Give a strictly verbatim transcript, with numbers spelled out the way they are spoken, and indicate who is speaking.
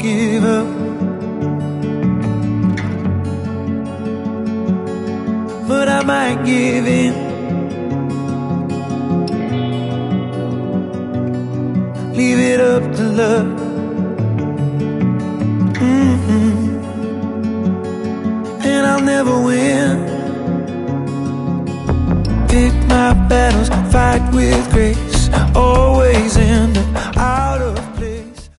Speaker 1: give up, but I might give in. Leave it up to love. Mm-hmm. And I'll never win. Pick my battles, fight with grace. Oh,